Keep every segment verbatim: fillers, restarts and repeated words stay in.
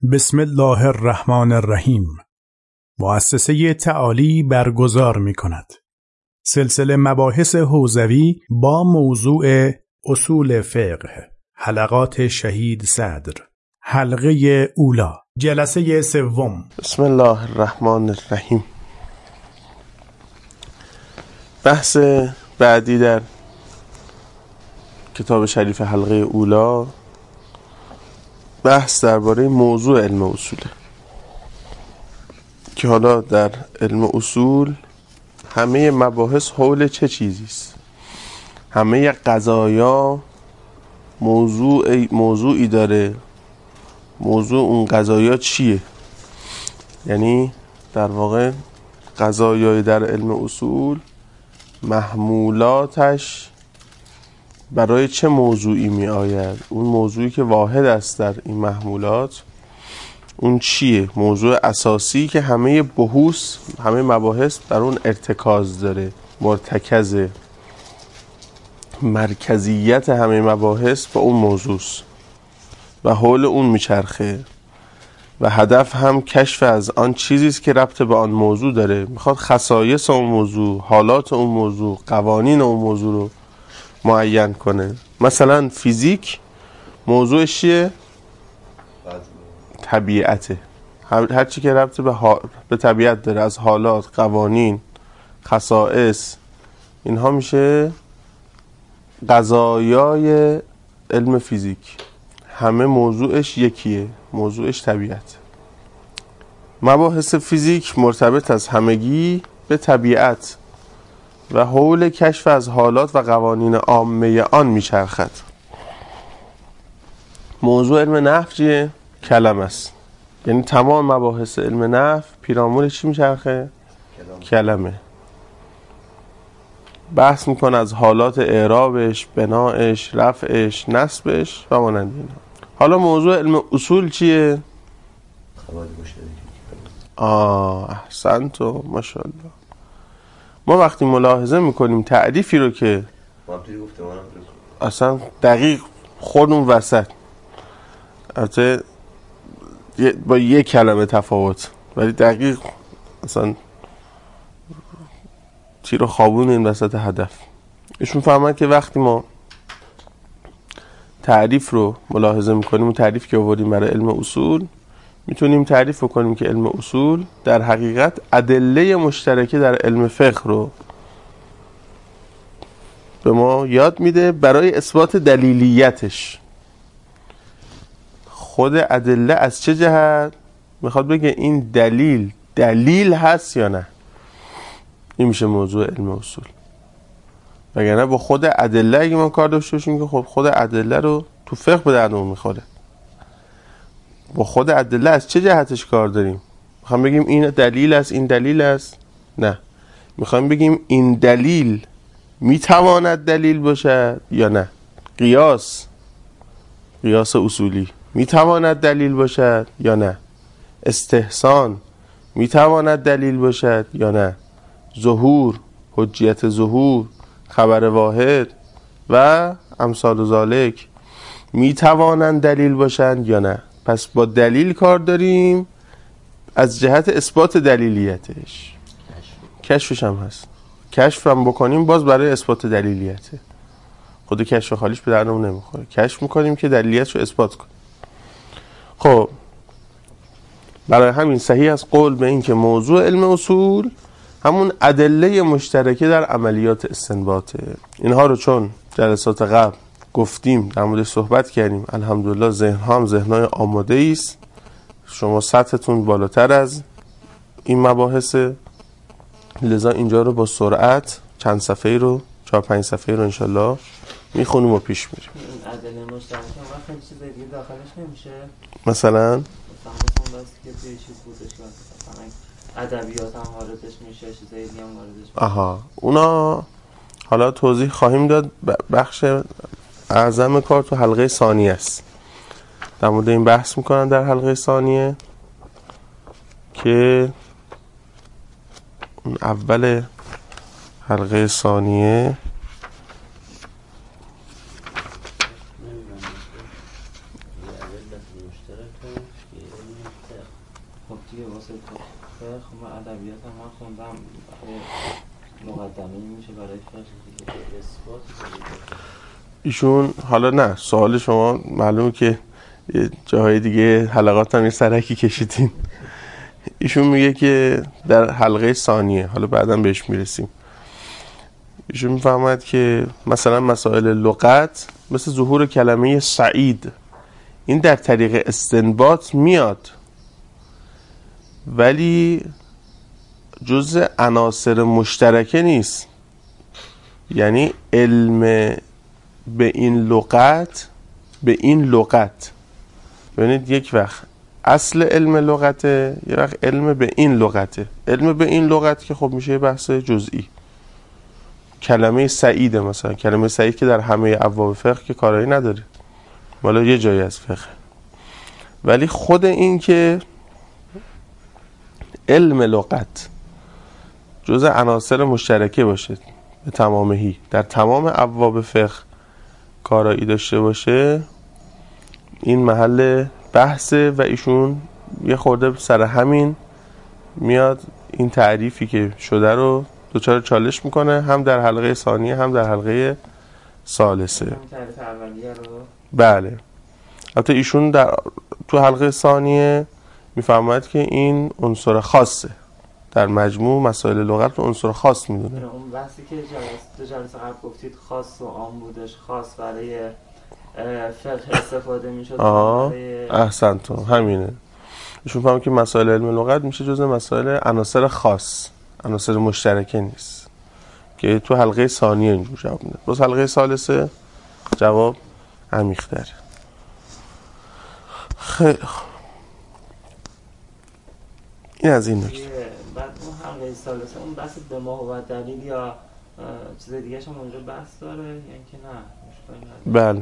بسم الله الرحمن الرحیم. مؤسسه تعالی برگزار می کند سلسله مباحث حوزوی با موضوع اصول فقه، حلقات شهید صدر، حلقه اولا، جلسه سوم. بسم الله الرحمن الرحیم. بحث بعدی در کتاب شریف حلقه اولا، بحث درباره موضوع علم اصوله که حالا در علم اصول همه مباحث حول چه چیزی است؟ همه قضایا موضوع موضوعی داره. موضوع اون قضایا چیه؟ یعنی در واقع قضایای در علم اصول محمولاتش برای چه موضوعی می آید؟ اون موضوعی که واحد است در این محمولات اون چیه؟ موضوع اساسی که همه بحوث، همه مباحث در اون ارتکاز داره، مرتکزه، مرکزیت همه مباحث با اون موضوع و حول اون میچرخه و هدف هم کشف از آن چیزی است که ربط به آن موضوع داره. میخواد خصایص اون موضوع، حالات اون موضوع، قوانین اون موضوع رو معین کنه. مثلا فیزیک موضوعش چیه؟ طبیعته. هر چی که ربط به, ها... به طبیعت داره، از حالات، قوانین، خصائص، اینها میشه قضایای علم فیزیک. همه موضوعش یکیه، موضوعش طبیعت. مباحث فیزیک مرتبط از همگی به طبیعت و حول کشف از حالات و قوانین عامه آن میچرخد. موضوع علم نحو چیه؟ کلمه است. یعنی تمام مباحث علم نحو پیرامون چی میچرخه؟ کلمه. بحث میکنه از حالات اعرابش، بنایش، رفعش، نصبش و مانند اینا. حالا موضوع علم اصول چیه؟ آه احسنتو، ماشاءالله. ما وقتی ملاحظه میکنیم تعریفی رو که اصلا دقیق خودمون وسط، البته با یک کلمه تفاوت، ولی دقیق اصلا تیر و خوابون این وسط هدف. ایشون فهمن که وقتی ما تعریف رو ملاحظه میکنیم، اون تعریف که آوردیم برای علم اصول، میتونیم تعریف کنیم که علم اصول در حقیقت ادله مشترکه در علم فقه رو به ما یاد میده برای اثبات دلیلیتش. خود ادله از چه جهت میخواد بگه این دلیل دلیل هست یا نه. این میشه موضوع علم اصول. وگرنه با خود ادله اگه ما کار داشته باشیم که خب خود ادله رو تو فقه به دردمون میخوره. با خود ادله از چه جهتش کار داریم؟ میخوام بگیم این دلیل است، این دلیل است؟ نه، میخوام بگیم این دلیل میتواند دلیل باشد یا نه. قیاس، قیاس اصولی میتواند دلیل باشد یا نه. استحسان میتواند دلیل باشد یا نه. ظهور، حجیت ظهور، خبر واحد و امثال ذالک میتوانند دلیل باشند یا نه. پس با دلیل کار داریم از جهت اثبات دلیلیتش. کشفش هم هست. کشف هم بکنیم باز برای اثبات دلیلیته. خود کشف خالیش به دردمون نمیخوره. کشف میکنیم که دلیلیتش رو اثبات کنیم. خب برای همین صحیح از قول به این که موضوع علم اصول همون ادله مشترکه در عملیات استنباطه. اینها رو چون جلسات قبل گفتیم، در موردش صحبت کردیم، الحمدلله ذهن ها هم ذهنای آماده است. شما سطحتون بالاتر از این مباحثه، لذا اینجا رو با سرعت چند صفحه رو، چهار پنج صفحه رو انشالله میخونیم و پیش میریم. این ادله مشترکه وقت خیلی چیز دیگه داخلش نمیشه؟ مثلا مثلا که توی چیز بودش که مثلا ادبیات هم واردش میشه، چیزای دیگه هم واردش میشه. آها، اونا حالا توضیح خواهیم داد. بخش اعظم کار تو حلقه ثانیه است. در مورد این بحث میکنن در حلقه ثانیه که اون اول حلقه ثانیه دیگه واسه فقه من ادبیات هم من خوندم مقدمه میشه برای فقه اثبات. ایشون حالا نه سوال شما معلومه که جاهای دیگه حلقات هم یه سرکی کشیدین. ایشون میگه که در حلقه ثانیه، حالا بعداً بهش میرسیم، ایشون میفهمد که مثلا مسائل لغت مثل ظهور کلمه سعید این در طریق استنباط میاد ولی جزء عناصر مشترکه نیست. یعنی علم به این لغت به این لغت ببینید یک وقت اصل علم لغته، یک وقت علم به این لغته. علم به این لغت که خب میشه بحث جزئی. کلمه سعیده، مثلا کلمه سعید که در همه ابواب فقه که کارایی نداره، والا یه جایی از فقه، ولی خود این که علم لغت جزء عناصر مشترکه باشه به تمامهی در تمام ابواب فقه کارایی داشته باشه، این محل بحثه و ایشون یه خورده سر همین میاد این تعریفی که شده رو دوچار چالش میکنه، هم در حلقه ثانیه هم در حلقه ثالثه. تعریف اولیه رو بله. البته ایشون در تو حلقه ثانیه میفهمد که این عنصر خاصه، در مجموع مسائل لغت رو عنصر خاص میدونه. اون بحثی که جلسه دو جلسه قبل گفتید خاص و عام بودش، خاص برای فقه استفاده میشد. آها برای... احسنتون، همینه. ایشون فهمد که مسائل علم لغت میشه جزء مسائل عناصر خاص، عناصر مشترکه نیست، که تو حلقه ثانیه اینجور جواب میده. باز حلقه ثالثه جواب عمیق‌تره. خیلی این از این نکته. بعد اون حلقه ثالثه اون بحث به ما و دلیل یا چیز دیگه هم اونجا بحث داره، یعنی که نه؟ بله،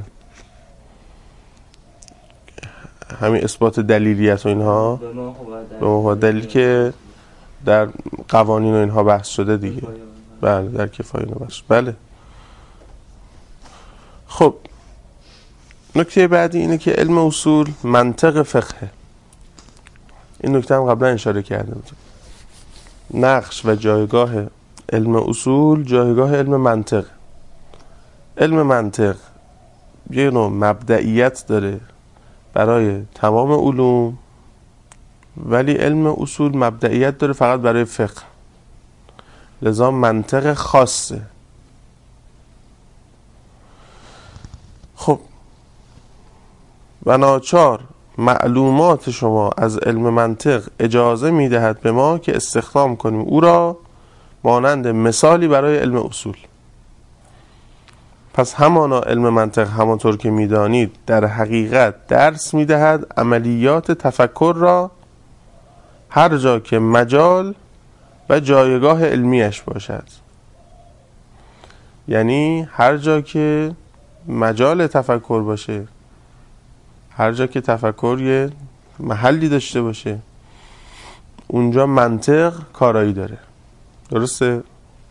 همین اثبات دلیلیت و اینها به ما و دلیل که در قوانین و اینها بحث شده دیگه. بله، در کفایه بحث. بله. خب نکته بعدی اینه که علم اصول منطق فقه. این نکته هم قبلا اشاره کرده بودم. نقش و جایگاه علم اصول جایگاه علم منطق. علم منطق یه نوع مبدئیت داره برای تمام علوم، ولی علم اصول مبدئیت داره فقط برای فقه، لذا منطق خاصه. خب و ناچار معلومات شما از علم منطق اجازه میدهد به ما که استخدام کنیم او را مانند مثالی برای علم اصول. پس همانا علم منطق همانطور که میدانید در حقیقت درس میدهد عملیات تفکر را هر جا که مجال و جایگاه علمیش باشد. یعنی هر جا که مجال تفکر باشه، هر جا که تفکر یه محلی داشته باشه، اونجا منطق کارایی داره. درسته؟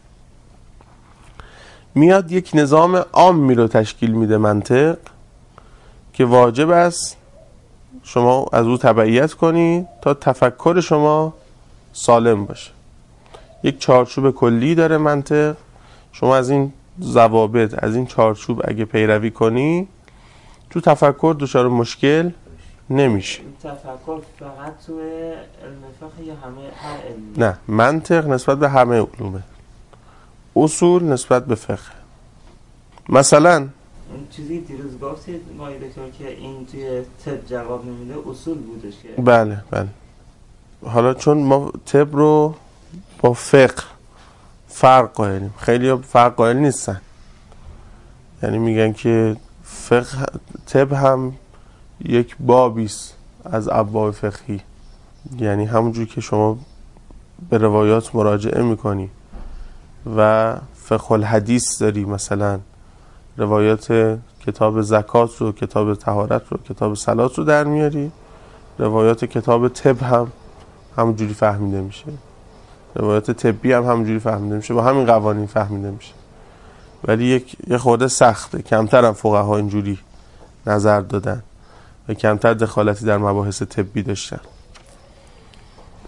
میاد یک نظام عامی رو تشکیل میده منطق که واجب است شما از او تبعیت کنی تا تفکر شما سالم باشه. یک چارچوب کلی داره منطق، شما از این ضوابط، از این چارچوب اگه پیروی کنی تو تفکر دچار مشکل نمیشه. تفکر فقط تو علم فقه یا همه هر علمی؟ نه، منطق نسبت به همه علومه، اصول نسبت به فقه. مثلا اون چیزی دیروز گفتید مایی دکتر که این توی طب جواب نمیده اصول بودش که بله بله. حالا چون ما طب رو با فقه فرق قائلیم، خیلی فرق قائل نیستن، یعنی میگن که فقه طب هم یک بابیست از ابواب فقهی، یعنی همونجور که شما به روایات مراجعه میکنی و فقه الحدیث داری، مثلا روایات کتاب زکات رو، کتاب طهارت رو، کتاب صلات رو در میاری، روایات کتاب طب هم همونجوری فهمیده میشه، روایات طبی هم همونجوری فهمیده میشه، با همین قوانین فهمیده میشه. ولی یک یه خورده سخته، کمتر هم فقها اینجوری نظر دادن و کمتر دخالتی در مباحث طبی داشتن.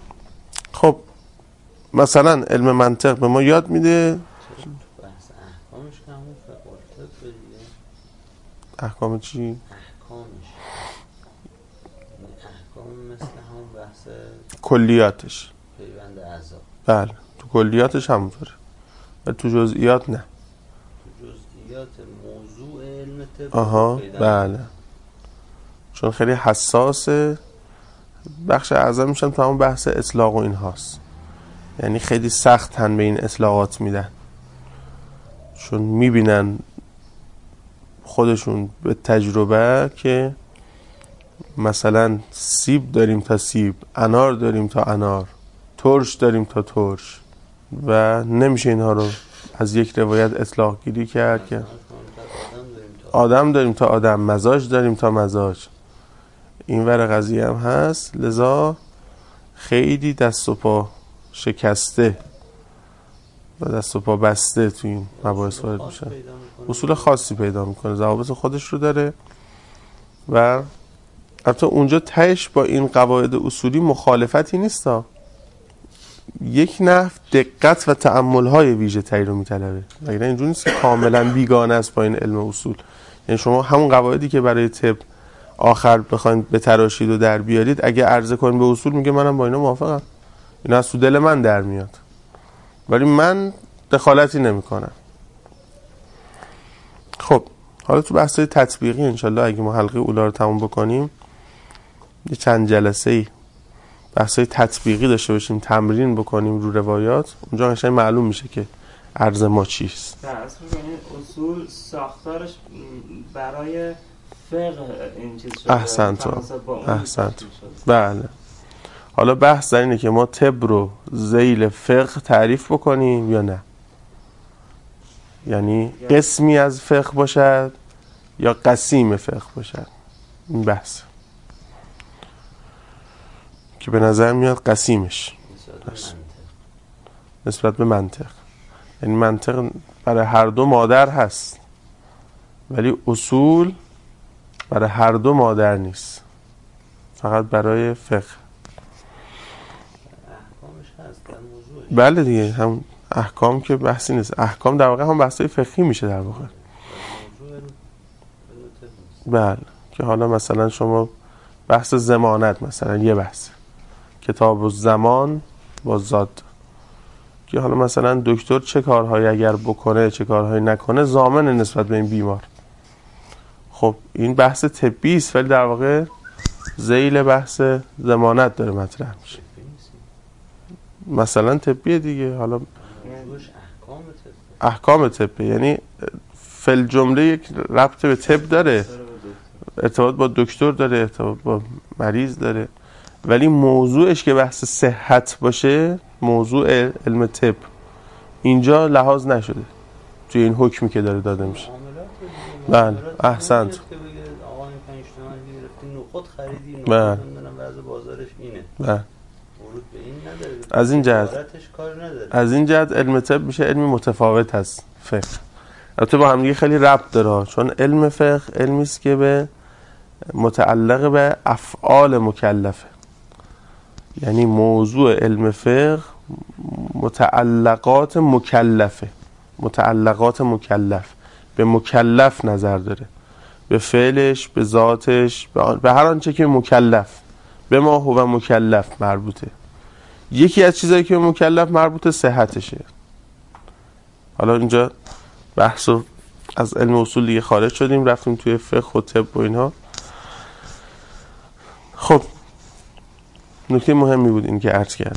مثلا علم منطق به ما یاد میده بحث احکامش که همون فقه دیگه. احکام چی؟ احکامش احکام مثل همون بحث کلیاتش پیوند اعضا. بله تو کلیاتش همونطوره و تو جزئیات نه. تو جزئیات موضوع علم طب آها بله، چون خیلی حساسه. بخش اعظم میشن تو همون بحث اطلاق و این هاست، یعنی خیلی سخت هن به این اطلاقات میدن، چون میبینن خودشون به تجربه که مثلا سیب داریم تا سیب، انار داریم تا انار، ترش داریم تا ترش و نمیشه اینها رو از یک روایت اطلاق گیری کرد که آدم داریم تا آدم، مزاج داریم تا مزاج. این ور قضیه هم هست، لذا خیلی دست و پا شکسته و دست و پا بسته تو این مباحث وارد میشه. اصول خاصی پیدا میکنه، ضوابط خودش رو داره و البته اونجا تهش با این قواعد اصولی مخالفتی نیست ها. یک نحو دقت و تأمل های ویژه تری رو میطلبه، مگر اینجوری نیست که کاملا بیگانه است با این علم اصول. یعنی شما همون قواعدی که برای طب آخر بخواید به تراشید و در بیارید، اگه عرضه کنید به اصول، میگه منم با اینا موافقم، اینا از تو دل من در میاد، ولی من دخالتی نمیکنم. خب حالا تو بحث‌های تطبیقی انشالله اگه ما حلقه اولا رو تموم بکنیم، یه چند جلسه ای بحث‌های تطبیقی داشته باشیم، تمرین بکنیم رو روایات، اونجا قشنگ معلوم میشه که عرض ما چیست. در اصل اصول ساختارش برای فقه این چیز شده. احسنت احسنت بله. حالا بحث در اینه که ما طب رو ذیل فقه تعریف بکنیم یا نه، یعنی قسمی از فقه باشد یا قسیم فقه باشد. این بحث که به نظر میاد قسیمش نسبت به منطق، یعنی منطق برای هر دو مادر هست ولی اصول برای هر دو مادر نیست، فقط برای فقه. احکامش هست در موضوعش. بله دیگه، هم احکام که بحثی نیست، احکام در واقع هم بحثای فقهی میشه در واقع. بله که حالا مثلا شما بحث ضمانت، مثلا یه بحث کتاب الزمان با زاد، که حالا مثلا دکتر چه کارهایی اگر بکنه چه کارهایی نکنه ضامن نسبت به این بیمار. خب این بحث طبی است ولی در واقع ذیل بحث ضمانت داره مطرح میشه. مثلا طبیه دیگه، حالا احکام طبی، یعنی فل جمله یک ربط به طب داره، ارتباط با دکتر داره، ارتباط با مریض داره، ولی موضوعش که بحث صحت باشه، موضوع علم طب اینجا لحاظ نشده توی این حکمی که داره داده میشه. بله احسنت. آقا این پنج تومن گرفتی نخود خریدی، نخود بله نمیدونم وضع بازارش اینه، بله ورود به این نداره، از این جهت کار نداره. از این جهت علم طب میشه علمی متفاوت هست فقه. البته با هم دیگه خیلی ربط داره، چون علم فقه علمی است که به متعلق به افعال مکلفه، یعنی موضوع علم فقه متعلقات مکلفه، متعلقات مکلف، به مکلف نظر داره، به فعلش، به ذاتش، به هر آنچه که مکلف، به ما هو مکلف مربوطه. یکی از چیزایی که مکلف مربوطه صحتشه. حالا اینجا بحثو از علم اصول دیگه خارج شدیم، رفتیم توی فقه و طب و اینها. خب نکته مهمی بود این که عرض کردم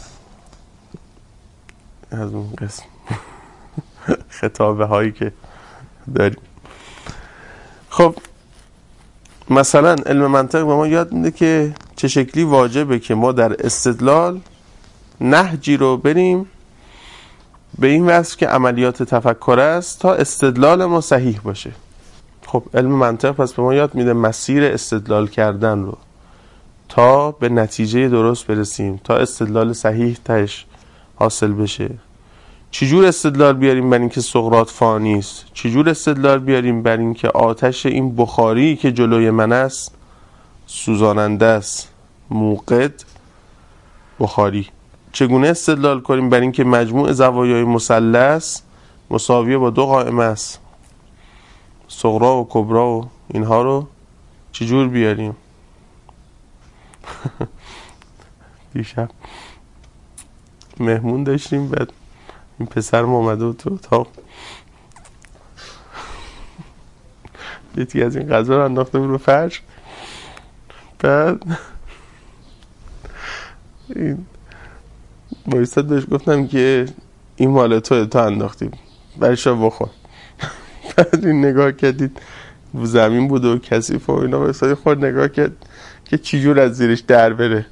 از اون قسم خطابه هایی که داریم. خب مثلا علم منطق به ما یاد میده که چه شکلی واجبه که ما در استدلال نهجی رو بریم به این وصف که عملیات تفکر است تا استدلال ما صحیح باشه. خب علم منطق پس به ما یاد میده مسیر استدلال کردن رو تا به نتیجه درست برسیم، تا استدلال صحیح تاش حاصل بشه. چجور استدلال بیاریم بر اینکه سقراط فانی است؟ چجور استدلال بیاریم بر اینکه آتش این بخاری که جلوی من است سوزاننده است؟ موقد بخاری. چگونه استدلال کنیم بر اینکه مجموع زوایای مثلث مساویه با دو قائمه است؟ صغرا و کبرا و اینها رو چجور بیاریم؟ دیشب مهمون داشتیم، بعد این پسرم اومده تو اتاق، یکی از این غذا رو انداخته بود رو فرش، بعد این بایستاد بهش گفتم که این مال توه، تو انداختیم برش رو بخور. بعد این نگاه کردید زمین بود و کثیف و اینا، بایستاد خود نگاه کرد که چی جور از زیرش در بره.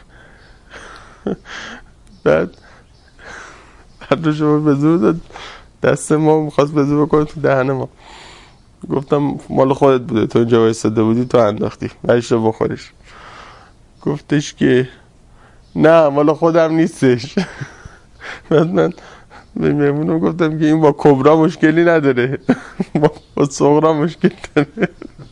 بعد بعد رو شما به زور داد دست ما، میخواست به زور بکنه تو دهن ما. گفتم مال خودت بوده، تو اینجا بایستاده بودی تو انداختی برش رو بخورش. گفتش که نه مال خودم نیستش. بعد من به مهمونم گفتم که این با کبرا مشکلی نداره، با صغرا مشکل داره.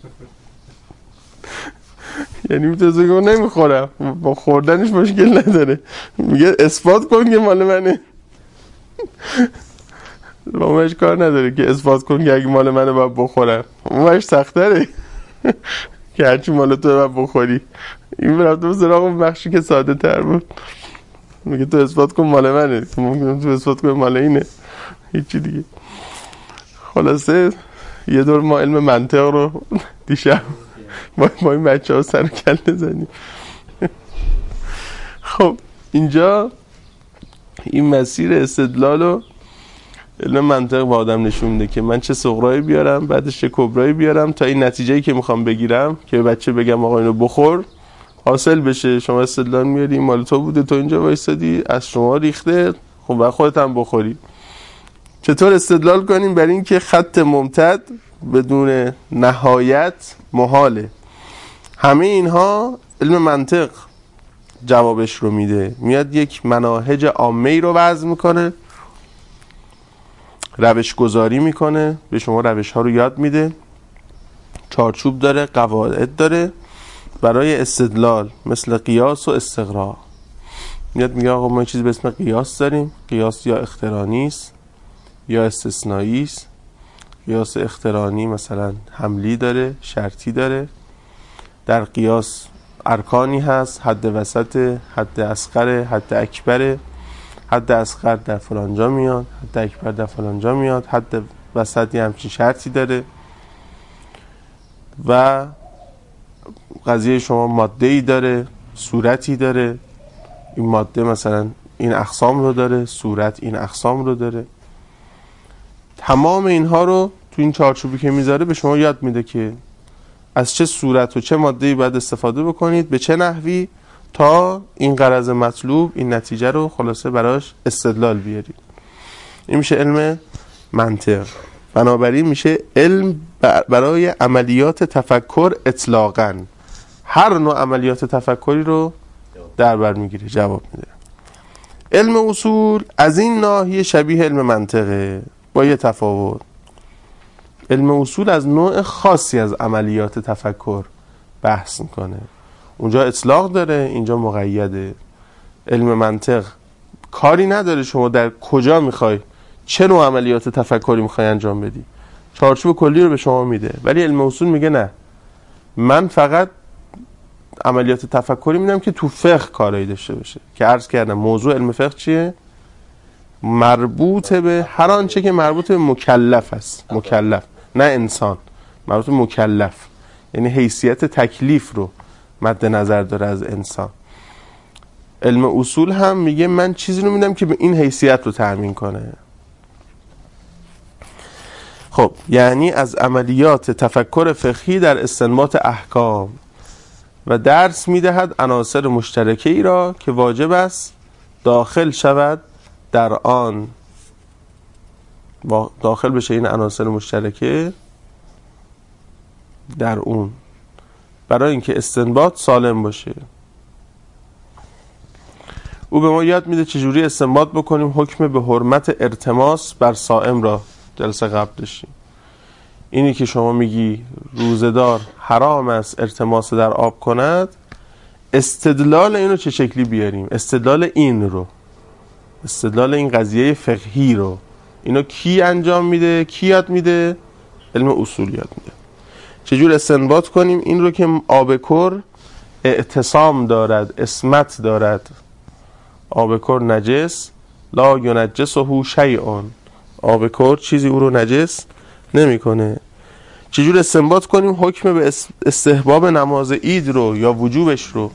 یعنی میتونست که نمیخورم، با خوردنش مشکل نداره، میگه اثبات کن که مال منه. با اونش کار نداره که اثبات کن که اگه مال منه باید بخورم، اونش سختره که هرچی مال تو باید بخوری. این برفته به سراغ اون بخشی که ساده تر بود، میگه تو اثبات کن مال منه، ممکنه تو اثبات کن مال اینه، هیچی دیگه. خلاصه یه دور ما علم منطق رو دیشب ما, ما این بچه ها سر کله زنیم. خب اینجا این مسیر استدلال رو علم منطق با آدم نشون میده که من چه صغرایی بیارم بعدش چه کبرایی بیارم تا این نتیجه‌ای که میخوام بگیرم که بچه بگم آقا اینو بخور حاصل بشه. شما استدلال میاری مال تو بوده، تو اینجا وایسادی از شما ریخته، خب بعد خودت هم بخوری. چطور استدلال کنیم بر این که خط ممتد بدون نهایت محاله؟ همه اینها علم منطق جوابش رو میده. میاد یک مناهج عامه‌ای رو وضع میکنه، روش گذاری میکنه، به شما روش ها رو یاد میده، چارچوب داره، قواعد داره برای استدلال، مثل قیاس و استقراء. میاد میگه آقا ما چیزی به اسم قیاس داریم، قیاس یا اقترانی است یا استثنایی است. قیاس اقترانی مثلا حملی داره، شرطی داره. در قیاس ارکانی هست، حد وسط، حد اصغر، حد اکبر. حد اصغر در فلانجا میاد، حد اکبر در فلانجا میاد، حد وسط یه همچین شرطی داره. و قضیه شما ماده ای داره، صورتی داره. این ماده مثلا این اقسام رو داره، صورت این اقسام رو داره. تمام اینها رو تو این چارچوبی که میذاره به شما یاد میده که از چه صورت و چه ماده‌ای باید استفاده بکنید، به چه نحوی، تا این غرض مطلوب، این نتیجه رو خلاصه براش استدلال بیارید. این میشه علم منطق. بنابراین میشه علم برای عملیات تفکر اطلاقاً. هر نوع عملیات تفکری رو در بر میگیره، جواب میده. علم اصول از این ناحیه شبیه علم منطقه، با یه تفاوت. علم اصول از نوع خاصی از عملیات تفکر بحث میکنه. اونجا اطلاق داره، اینجا مقیده. علم منطق کاری نداره شما در کجا میخوای، چه نوع عملیات تفکری میخوای انجام بدی، چارچوب کلی رو به شما میده. ولی علم اصول میگه نه، من فقط عملیات تفکری میدم که تو فقه کارایی داشته باشه. که عرض کردم موضوع علم فقه چیه؟ مربوط به هر آنچه که مربوط به مکلف است. مکلف، نه انسان، مربوط به مکلف، یعنی حیثیت تکلیف رو مد نظر داره از انسان. علم اصول هم میگه من چیزی رو میدم که به این حیثیت رو تأمین کنه. خب یعنی از عملیات تفکر فقهی در استنباط احکام و درس میدهد عناصر مشترکه ای را که واجب است داخل شود در آن، داخل بشه این عناصر مشترکه در اون، برای اینکه استنباط سالم باشه. او به ما یاد میده چجوری استنباط بکنیم حکم به حرمت ارتماس بر صائم را جلسه قبل داشتیم. اینی که شما میگی روزدار حرام است ارتماس در آب کند، استدلال اینو چه شکلی بیاریم؟ استدلال این رو استدلال این قضیه فقهی رو اینو کی انجام میده؟ کی یاد میده؟ علم اصول یاد میده. چجور استنباط کنیم این رو که آبکر اعتصام دارد، اسمت دارد. آبکر نجس لا ینجسه شیء، آبکر چیزی او رو نجس نمیکنه. چجور استنباط کنیم حکم به استحباب نماز عید رو یا وجوبش رو؟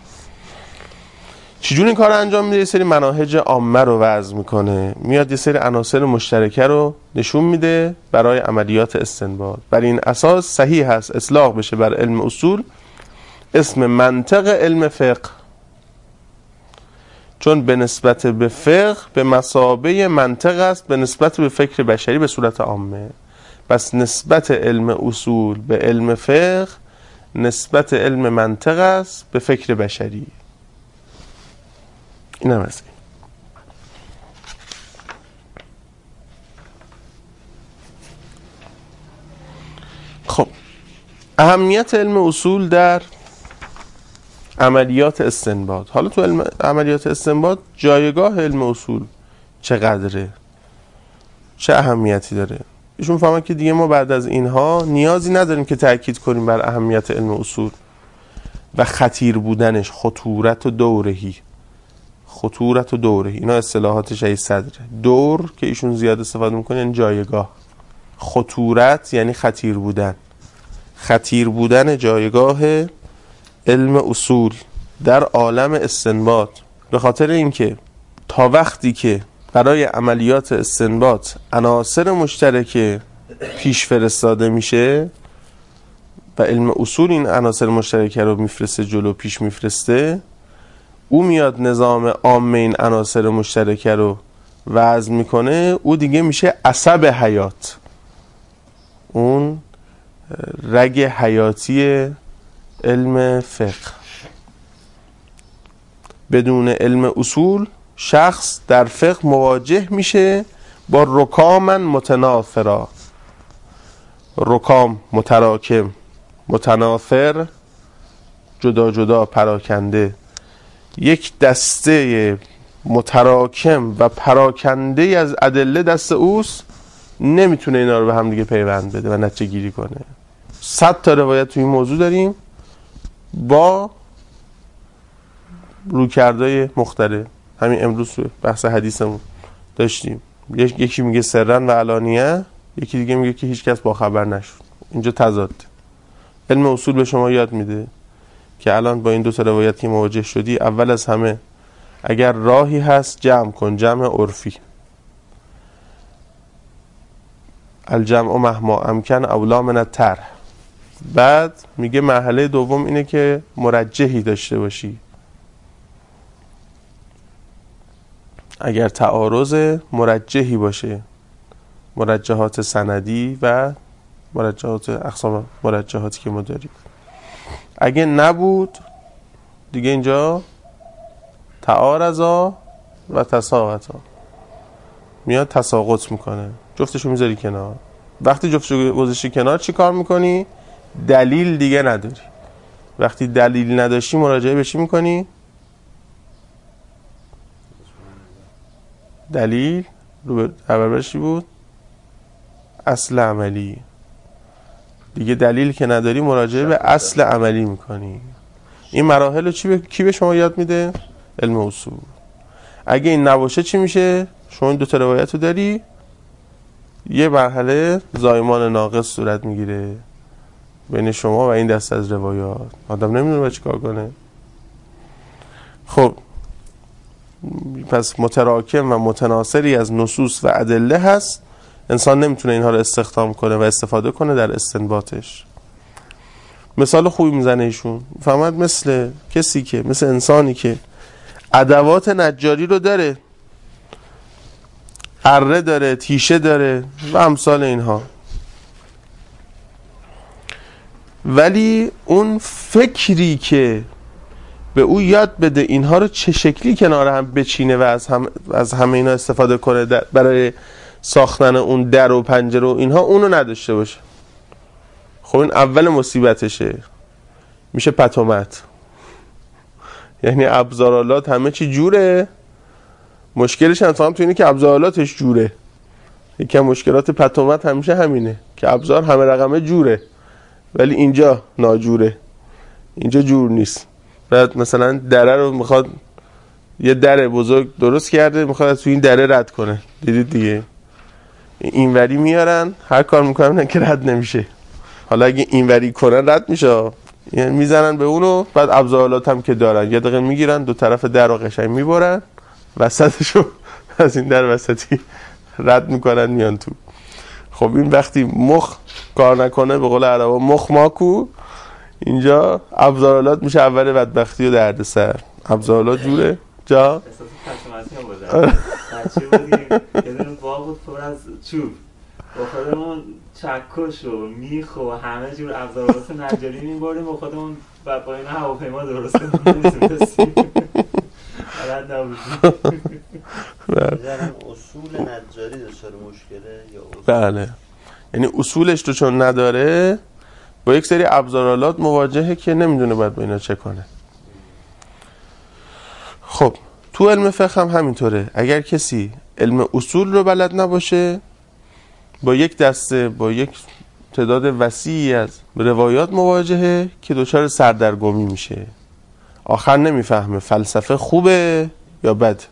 چجور این کار رو انجام میده؟ یه سری مناهج عامه رو وضع میکنه، میاد یه سری عناصر مشترکه رو نشون میده برای عملیات استنباط. بر این اساس صحیح هست اطلاق بشه بر علم اصول اسم منطق علم فقه، چون به نسبت به فقه به مثابه منطق است به نسبت به فکر بشری به صورت عامه. پس نسبت علم اصول به علم فقه نسبت علم منطق است به فکر بشری. این هم از این. خب اهمیت علم اصول در عملیات استنباط. حالا تو علم عملیات استنباط جایگاه علم اصول چقدره، چه اهمیتی داره؟ ایشون فهمن که دیگه ما بعد از اینها نیازی نداریم که تأکید کنیم بر اهمیت علم اصول و خطیر بودنش، خطورت و دورهی. خطورت و دورهی اینا اصطلاحات شهید صدره. دور که ایشون زیاد استفاده میکنه یعنی جایگاه، خطورت یعنی خطیر بودن. خطیر بودن جایگاه علم اصول در عالم استنباط، به خاطر اینکه تا وقتی که برای عملیات استنباط عناصر مشترکه پیش فرستاده میشه و علم اصول این عناصر مشترکه رو میفرسته جلو، پیش میفرسته، او میاد نظام عام این عناصر مشترکه رو وضع میکنه، او دیگه میشه عصب حیات، اون رگ حیاتی علم فقه. بدون علم اصول شخص در فقه مواجه میشه با رکامن متناثرا، رکام متراکم، متناثر جدا جدا پراکنده، یک دسته متراکم و پراکنده از ادله دست اوست، نمیتونه اینا رو به هم دیگه پیوند بده و نتیجه گیری کنه. صد تا روایت توی این موضوع داریم با رویکردهای مختلف. همین امروز تو بحث حدیثمون داشتیم، یکی میگه سرن و علانیه، یکی دیگه میگه که هیچ کس با خبر نشد. اینجا تضاد. علم اصول به شما یاد میده که الان با این دو تا روایت که مواجه شدی، اول از همه اگر راهی هست جمع کن، جمع عرفی. الجمع مهما امکن اولا من الطرح. بعد میگه مرحله دوم اینه که مرجحی داشته باشی. اگر تعارض مرجحی باشه، مرجحات سندی و مرجحات اقسام مرجحاتی که ما داریم. اگه نبود دیگه اینجا تعارضا و تساقطا، میاد تساقط میکنه، جفتشو میذاری کنار. وقتی جفتشو گذاشتی کنار چی کار میکنی؟ دلیل دیگه نداری. وقتی دلیل نداشتی مراجعه به چی میکنی؟ دلیل رو برابرش بود اصل عملی. دیگه دلیل که نداری مراجعه به اصل عملی میکنی. این مراحل رو چی به... کی به شما یاد میده؟ علم اصول. اگه این نباشه چی میشه؟ شما این دو تا روایت رو داری، یه مرحله زایمان ناقص صورت میگیره بین شما و این دست از روایات. آدم نمیدونه چی کار کنه. خب پس متراکم و متناثری از نصوص و ادله هست، انسان نمیتونه اینها رو استخدام کنه و استفاده کنه در استنباطش. مثال خوبی میزنه ایشون، فهمد مثل کسی که مثل انسانی که ادوات نجاری رو داره، اره داره، تیشه داره و امثال اینها، ولی اون فکری که به او یاد بده اینها رو چه شکلی کنار هم بچینه و از هم از همه اینا استفاده کنه برای ساختن اون در و پنجره و اینها، اونو نداشته باشه، خب این اول مصیبتشه، میشه پتومت. یعنی ابزارالات همه چی جوره مشکلش اتفاقا تو اینه که ابزارالاتش جوره. یکی از مشکلات پتومت همیشه همینه که ابزار همه رقمه جوره ولی اینجا ناجوره، اینجا جور نیست. بعد مثلا دره رو میخواد، یه دره بزرگ درست کرده میخواد از تو این دره رد کنه، دیدید دیگه، اینوری میارن هر کار میکنن که رد نمیشه. حالا اگه اینوری کنن رد میشه، یعنی میزنن به اونو، بعد ابزارالات هم که دارن یه دقیقه میگیرن دو طرف در رو قشنگ میبرن، وسطشو از این در وسطی رد میکنن میان تو. خب این وقتی مخ کار نکنه، به قول عربا مخ ماکو، اینجا ابزارالات میشه اول بدبختی و درد سر. ابزارالات جوره جا احساس پشماتی هم بودن بچه بودیم یه دونه باغ بود پر از چوب، با خودمون چکش و میخ و همه جور ابزارالات نجاری میبریم و خودمون با این هواپیما درست کنیم. حالت نبودیم. اصول نجاری دچار مشکله یا اصول؟ بله، یعنی اصولش رو چون نداره با یک سری ابزارالات مواجهه که نمیدونه باید با اینا چه کنه. خب تو علم فقه هم همینطوره. اگر کسی علم اصول رو بلد نباشه، با یک دسته با یک تعداد وسیعی از روایات مواجهه که دچار سردرگمی میشه، آخر نمیفهمه فلسفه خوبه یا بد،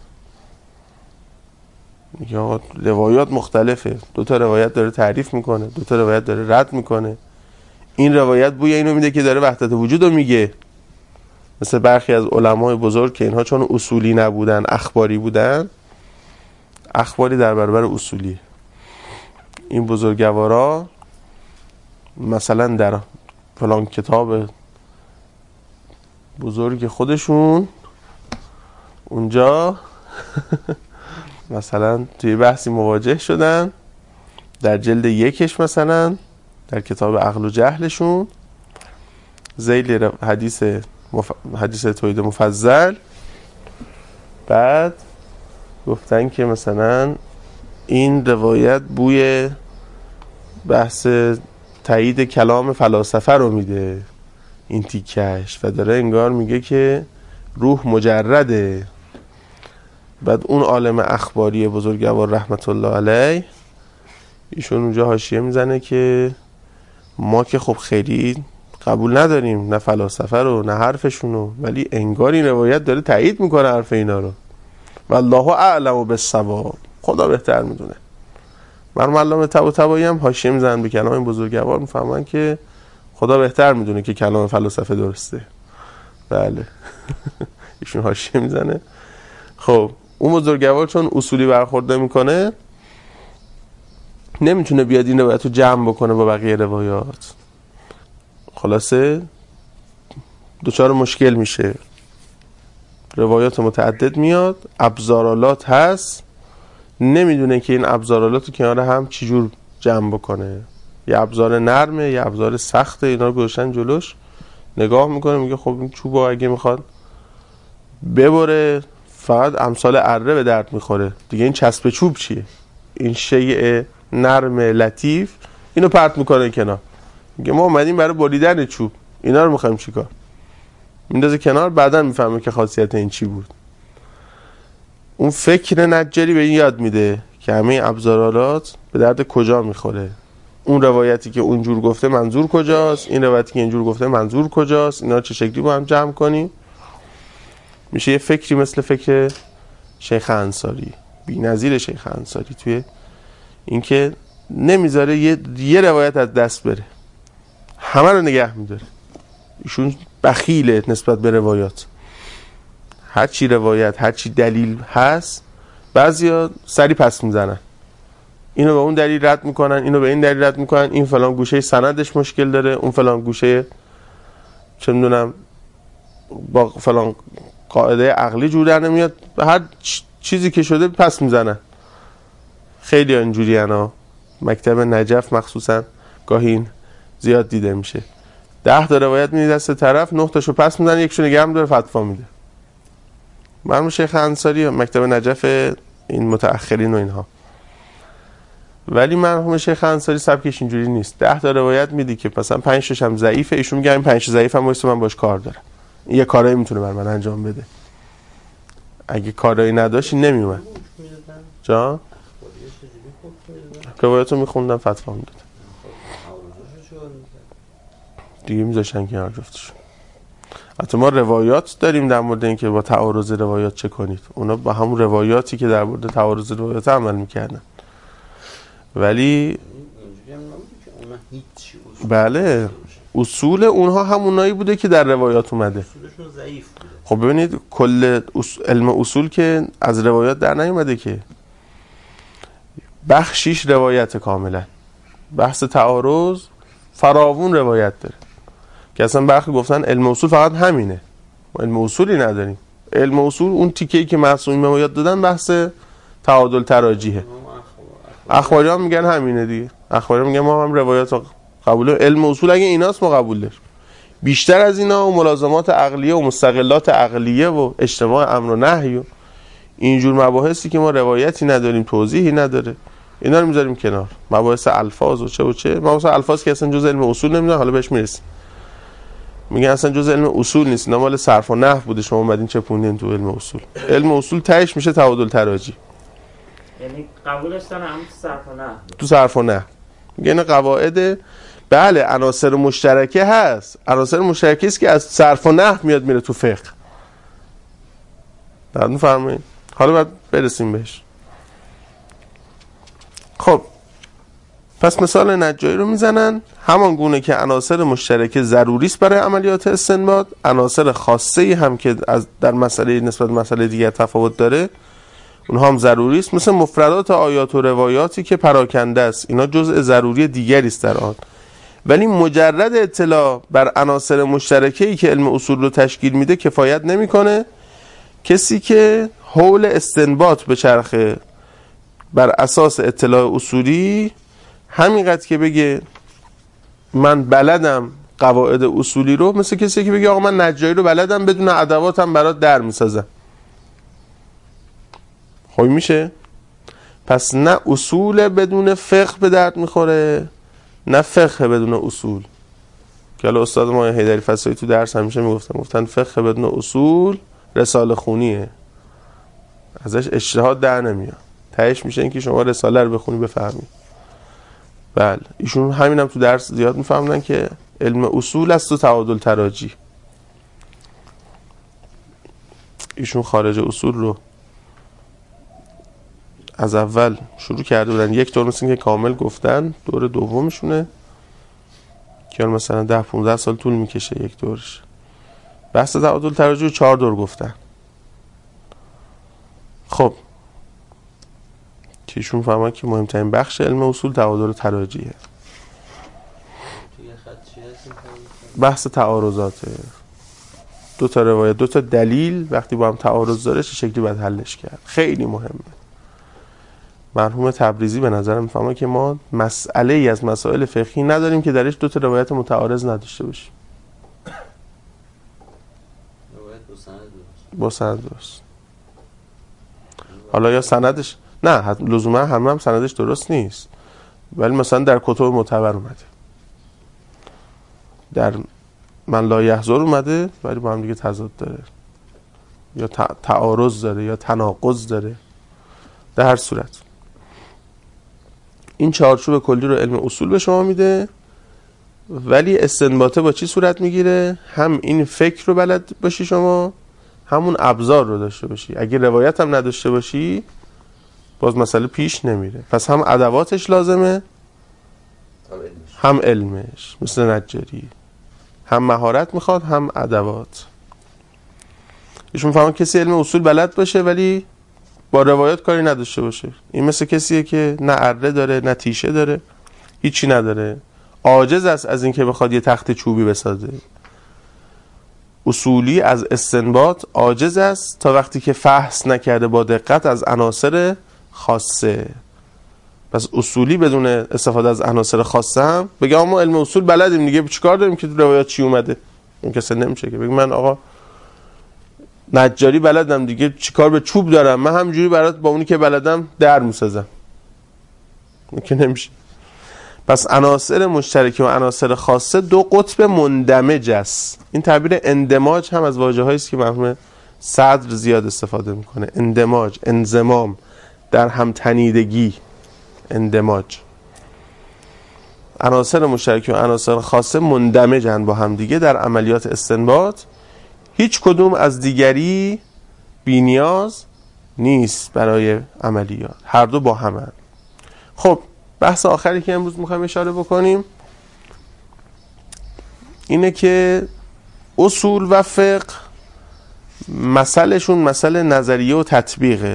یا روایات مختلفه، دو تا روایت داره تعریف میکنه، دو تا روایت داره رد میکنه. این روایت بوی اینو میده که داره وحدت وجود رو میگه، مثل برخی از علمای بزرگ که اینها چون اصولی نبودن اخباری بودن، اخباری در برابر اصولی. این بزرگوارا مثلا در فلان کتاب بزرگ خودشون اونجا مثلا توی بحثی مواجه شدن، در جلد یکش مثلا در کتاب عقل و جهلشون ذیل حدیث مف... حدیث توحید مفضل، بعد گفتن که مثلا این روایت بوی بحث تایید کلام فلاسفه رو میده این تیکش، و داره انگار میگه که روح مجرده. بعد اون عالم اخباری بزرگوار رحمت الله علیه ایشون اونجا حاشیه میزنه که ما که خب خیلی قبول نداریم نه فلاسفه رو نه حرفشون رو، ولی انگار این روایت داره تایید میکنه حرف اینا رو. والله اعلم بالصواب، خدا بهتر میدونه. مرحوم علامه طباطبایی هم حاشیه میزنن به کلام این بزرگوار، میفهمن که خدا بهتر میدونه که کلام فلاسفه درسته. بله ایشون حاشیه میزنه. خب اون بزرگوار چون اصولی برخورد نمیکنه، نمیتونه بیاد این روایت رو جمع بکنه با بقیه روایات، خلاصه دچار مشکل میشه. روایات متعدد میاد، ابزارالات هست، نمیدونه که این ابزارالات رو کنار هم چجور جمع بکنه. یه ابزار نرمه یه ابزار سخته، اینا رو گذاشتن جلوش، نگاه میکنه میگه خب این چوبا اگه میخواد ببره فقط امثال اره به درد میخوره دیگه، این چسب چوب چیه؟ این شیء نرم لطیف اینو پرت میکنه کنار، میگه ما اومدیم برای بریدن چوب، اینا رو میخوایم چیکار؟ میندازه کنار، بعدن میفهمه که خاصیت این چی بود. اون فکر نجاری به این یاد میده که همه ابزارالات به درد کجا میخوره، اون روایتی که اونجور گفته منظور کجاست، این روایتی که اینجور گفته منظور کجاست، اینا چه شکلی با هم جمع کنیم. میشه یه فکری مثل فکر شیخ انصاری، بی‌نظیر شیخ انصاری توی اینکه نمیذاره یه یه روایت از دست بره، همه رو نگه میداره. ایشون بخیله نسبت به روایات، هر چی روایت هر چی دلیل هست بعضیا سری پس میزنن، اینو به اون دلیل رد میکنن، اینو به این دلیل رد میکنن، این فلان گوشه سندش مشکل داره، اون فلان گوشه چه میدونم با فلان قاعده عقلی جور در نمیاد، هر چیزی که شده پس میزنن. خیلی اینجوری انا مکتب نجف مخصوصا گاهی این زیاد دیده میشه، ده تا روایت میدید دست طرف، نه تاشو پس میزنن، یکشو نگه هم داره فتوا میده. مرحوم شیخ انصاری مکتب نجف این متأخرین و اینها، ولی مرحوم شیخ انصاری سبکش اینجوری نیست. ده تا روایت میدی که مثلا پنج تاش هم ضعیفه، ایشون میگه این پنج تا ضعیف هم واسه من باش کار دارم، این یه کارایی میتونه بر من انجام بده، اگه کارایی نداشت نمیومد. جا روایاتو میخوندم فتوا میدادم دیگه میذاشتن کنار جفتشون. حتی ما روایات داریم در مورد اینکه با تعارض روایات چه کنید. اونا با همون روایاتی که در مورد تعارض روایات عمل میکردن. ولی بله اصول اونها همونایی بوده که در روایات اومده. اصولشون ضعیف بوده. خب ببینید کل علم اصول که از روایات در نیومده که، بخشیش روایت کاملا، بحث تعارض فراوون روایت داره که اصلا برخی گفتن علم اصول فقط همینه، ما علم اصولی نداریم. علم اصول اون تیکه‌ای که معصومین به ما یاد دادن بحث تعادل تراجیحه. اخباری ها میگن همینه دیگه، اخباری ها میگن ما هم روایات قبوله. علم اصول اگه ایناست ما قبول داریم. بیشتر از اینا و ملازمات عقلیه و مستقلات عقلیه و اجتماع امر و نهی و اینجور مباحثی که ما روایتی نداریم، توضیحی نداره، اینا رو میذاریم کنار. مباحث الفاظ و چه و چه، مباحث الفاظ که اصلا جز علم اصول نمیدونن، حالا بهش میرسیم. میگن اصلا جز علم اصول نیست، اینا مال صرف و نحو بوده، شما اومدین چپوندین تو علم اصول. علم اصول تهش میشه تعادل تراجی. یعنی قبولش دارن هم تو صرف و نحو. تو صرف و نحو میگن قواعد، بله عناصر مشترکه هست، عناصر مشترکه است که از صرف و نحو میاد میره تو فقه. درست میفرمایید؟ حالا باید برسیم بهش. خب پس مثال نجاری رو میزنن، همان گونه که عناصر مشترکه ضروری است برای عملیات استنباط، عناصر خاصه‌ای هم که از در مسئله نسبت به مسئله دیگر تفاوت داره اونها هم ضروری است، مثل مفردات آیات و روایاتی که پراکنده است، اینا جزء ضروری دیگری است در آن. ولی مجرد اطلاع بر عناصر مشترکه‌ای که علم اصول رو تشکیل میده کفایت نمیکنه. کسی که حول استنباط به چرخه بر اساس اطلاع اصولی، همینقدر که بگه من بلدم قواعد اصولی رو، مثل کسی که بگه آقا من نجاری رو بلدم بدون ادواتم برات در میسازم. خب میشه؟ پس نه اصول بدون فقه به درد میخوره، نه فقه بدون اصول. که حالا استاد ما حیدری فصاحی تو درس همیشه میگفتن گفتن فقه بدون اصول رساله خونیه، ازش اجتهاد در نمیاد، تهش میشه اینکه شما رساله رو بخونی بفهمی. بله ایشون همین هم تو درس زیاد میفهمدن که علم اصول است و تعادل تراجی. ایشون خارج اصول رو از اول شروع کرده بودن، یک دور مثل که کامل گفتن، دور دومشونه که مثلا ده پونزده سال طول میکشه یک دورش. بحث تعادل تراجی رو چهار دور گفتن. خب که ایشون فهمن که مهمترین بخش علم اصول تعادل تراجیه. بحث تعارضاته، دو تا روایت، دو تا دلیل وقتی با هم تعارض داره چه شکلی باید حلش کرد، خیلی مهمه. مرحوم تبریزی به نظرم میفهمه که ما مسئله ای از مسائل فقهی نداریم که درش دو تا روایت متعارض نداشته باشیم. روایت با سند درست. با سند درست. حالا یا سندش نه لزوما همه هم سندش درست نیست، ولی مثلا در کتب معتبر اومده، در من لا یحضر اومده ولی با هم دیگه تضاد داره یا تعارض داره یا تناقض داره. در هر صورت این چارچوب کلی رو علم اصول به شما میده. ولی استنباطه با چی صورت میگیره؟ هم این فکر رو بلد باشی شما، همون ابزار رو داشته باشی. اگه روایت هم نداشته باشی باز مسئله پیش نمیره. پس هم ادواتش لازمه هم علمش، مثل نجاری هم مهارت میخواد هم ادوات. ایشون فهمه کسی علم اصول بلد باشه ولی با روایت کاری نداشته باشه، این مثل کسیه که نه اره داره نه تیشه داره، هیچی نداره، عاجز است از اینکه بخواد یه تخت چوبی بسازه. اصولی از استنباط عاجز است تا وقتی که فحص نکرده با دقت از عناصر خاصه. پس اصولی بدون استفاده از عناصر خاصه هم بگه ما علم اصول بلدیم دیگه، چیکار داریم که تو روایات چی اومده؟ این کسی نمیشه که بگه من آقا نجاری بلدم دیگه، چیکار به چوب دارم، من همینجوری برات با اونی که بلدم در میسازم. این که نمیشه. پس عناصر مشترکه و عناصر خاصه دو قطب مندمج است. این تعبیر اندماج هم از واژه‌هایی است که مرحوم صدر زیاد استفاده میکنه. اندماج، انضمام، در هم تنیدگی، اندماج. عناصر مشترک و عناصر خاصه مندمجن با هم دیگه در عملیات استنباط. هیچ کدوم از دیگری بی نیاز نیست برای عملیات، هر دو با هم هست. خب بحث آخری که امروز میخوایم اشاره بکنیم اینه که اصول و فقه مسئلهشون مسئله نظریه و تطبیقه.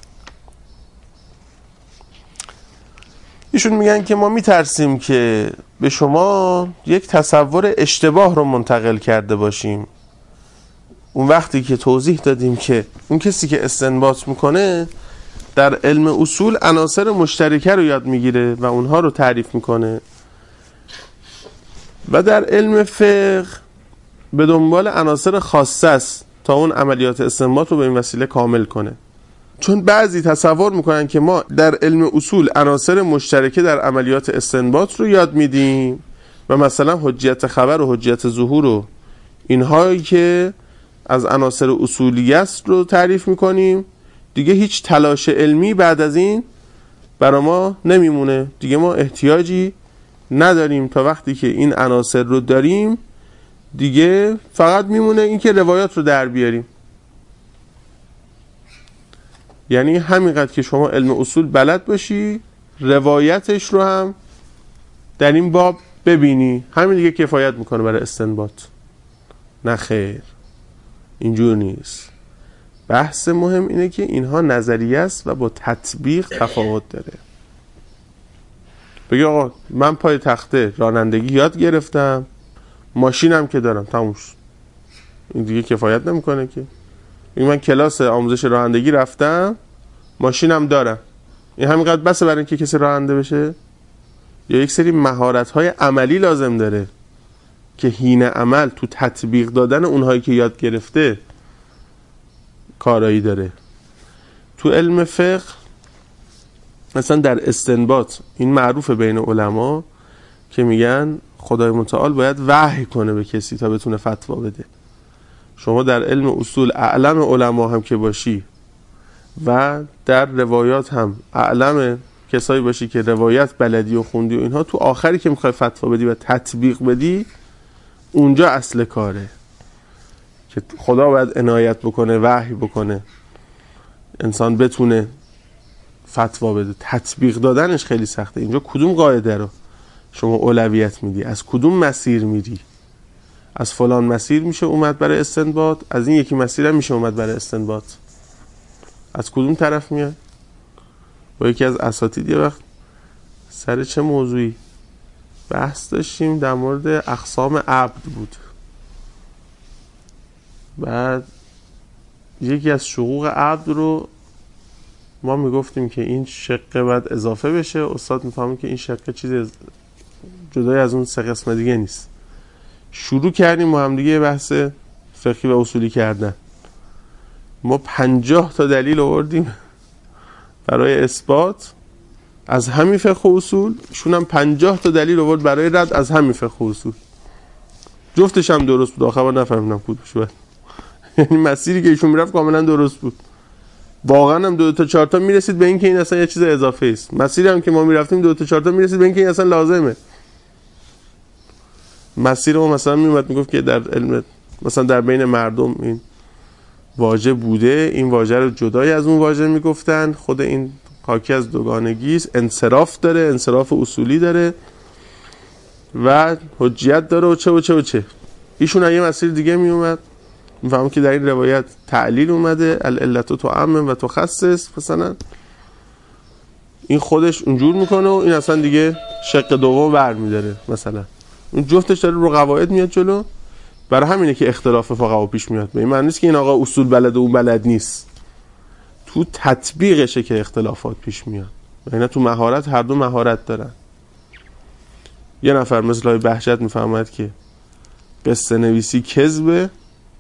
ایشون میگن که ما میترسیم که به شما یک تصور اشتباه رو منتقل کرده باشیم اون وقتی که توضیح دادیم که اون کسی که استنباط میکنه در علم اصول عناصر مشترکه رو یاد میگیره و اونها رو تعریف میکنه و در علم فقه به دنبال عناصر خاصه است تا اون عملیات استنباط رو به این وسیله کامل کنه. چون بعضی تصور میکنن که ما در علم اصول عناصر مشترکه در عملیات استنباط رو یاد میدیم و مثلا حجیت خبر و حجیت ظهور و اینهایی که از عناصر اصولی است رو تعریف میکنیم، دیگه هیچ تلاش علمی بعد از این برای ما نمیمونه، دیگه ما احتیاجی نداریم. تا وقتی که این عناصر رو داریم دیگه فقط میمونه این که روایات رو در بیاریم. یعنی همینقدر که شما علم اصول بلد باشی روایتش رو هم در این باب ببینی، همین دیگه کفایت میکنه برای استنباط. نه خیر، اینجور نیست. بحث مهم اینه که اینها نظریه است و با تطبیق تفاوت داره. بگی آقا من پای تخته رانندگی یاد گرفتم، ماشینم که دارم، تموم شد. این دیگه کفایت نمیکنه که. من کلاس آموزش رانندگی رفتم، ماشینم دارم، این همینقدر بسه برای اینکه کسی راننده بشه؟ یا یک سری مهارت‌های عملی لازم داره که حین عمل تو تطبیق دادن اونهایی که یاد گرفته کارایی داره. تو علم فقه مثلا در استنباط این معروف بین علما که میگن خدای متعال باید وحی کنه به کسی تا بتونه فتوا بده. شما در علم اصول اعلم علما هم که باشی و در روایات هم اعلم کسایی باشی که روایت بلدی و خوندی و اینها، تو آخری که میخوای فتوا بدی و تطبیق بدی اونجا اصل کاره که خدا باید عنایت بکنه، وحی بکنه، انسان بتونه فتوا بده. تطبیق دادنش خیلی سخته. اینجا کدوم قاعده رو شما اولویت میدی؟ از کدوم مسیر میری؟ از فلان مسیر میشه اومد برای استنباط، از این یکی مسیر هم میشه اومد برای استنباط. از کدوم طرف میاد؟ با یکی از اساتید یه وقت سر چه موضوعی بحث داشتیم، در مورد اقسام عبد بود. بعد یکی از شقوق عبد رو ما میگفتیم که این شقه باید اضافه بشه، استاد میفهمه که این شقه چیز جدای از اون سه قسم دیگه نیست. شروع کردیم با هم دیگه بحث فقهی و اصولی کردن. ما پنجاه تا دلیل آوردیم برای اثبات از همین فقه و اصول، شون هم پنجاه تا دلیل آورد برای رد از همین فقه و اصول. جفتش هم درست بود، آخر نفهمیدم کدومش بود. یعنی مسیری که ایشون میرفت کاملا درست بود، واقعا هم دو تا چهار تا میرسید به این که این اصلا یه چیز اضافه است. مسیری هم که ما میرفتیم دو تا چهار تا میرسید به این که این اصلا لازمه. مسیر ما مثلا میومد میگفت که در علم مثلا در بین مردم این واژه بوده، این واژه رو جدای از اون واژه میگفتن، خود این حاکی از دوگانگی است، انصراف داره، انصراف اصولی داره و حجیت داره و چه و چه و چه. ایشون یه مسیر دیگه میومد میفهمم که در این روایت تعلیل اومده، العلت تعمم و تخصص، مثلا این خودش اونجور میکنه و این اصلا دیگه شق دوم برمیداره. مثلا این جفتش داره رو قواعد میاد جلو. برای همینه که اختلاف فقها پیش میاد. به این معنی نیست که این آقا اصول بلد و اون بلد نیست، تو تطبیقشه که اختلافات پیش میاد. یعنی تو مهارت هر دو مهارت دارن. یه نفر مثل های بهجت میفهمد که قصه نویسی کذبه،